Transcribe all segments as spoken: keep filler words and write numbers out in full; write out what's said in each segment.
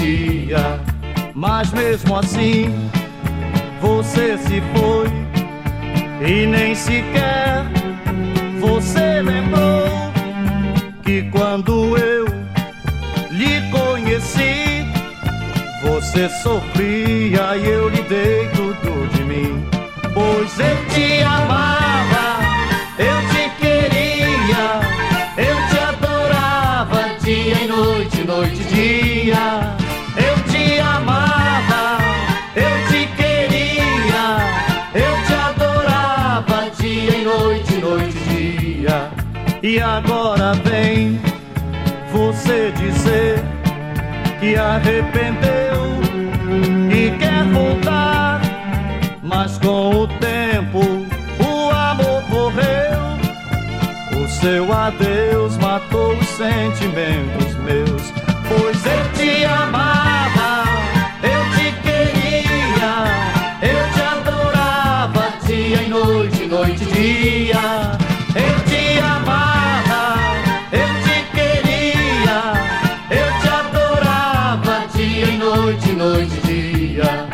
dia. Mas mesmo assim você se foi e nem sequer você lembrou que quando eu lhe conheci você sofria e eu lhe dei tudo de mim. Pois eu te amava, eu te queria, eu te adorava dia e noite, noite e dia. Eu te amava, eu te queria, eu te adorava dia e noite, noite e dia. E agora vem você dizer que arrependeu e quer voltar, mas com o tempo o amor morreu. O seu adeus matou os sentimentos meus. Pois eu te amava, eu te queria, eu te adorava dia e noite, noite e dia. Eu te amava, eu te queria, eu te adorava dia e noite, noite e dia.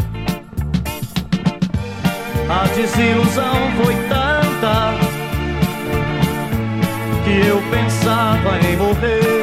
A desilusão foi tanta que eu pensava em morrer.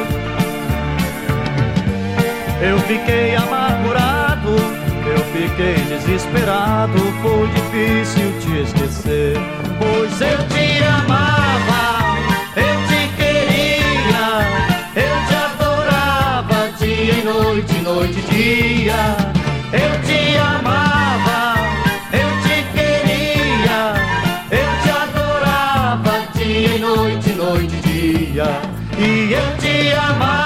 Eu fiquei amargurado, eu fiquei desesperado, foi difícil te esquecer. Pois eu te amava, eu te queria, eu te adorava dia e noite, noite e dia. Eu te amava, eu te queria, eu te adorava dia e noite, noite e dia. E eu te amava.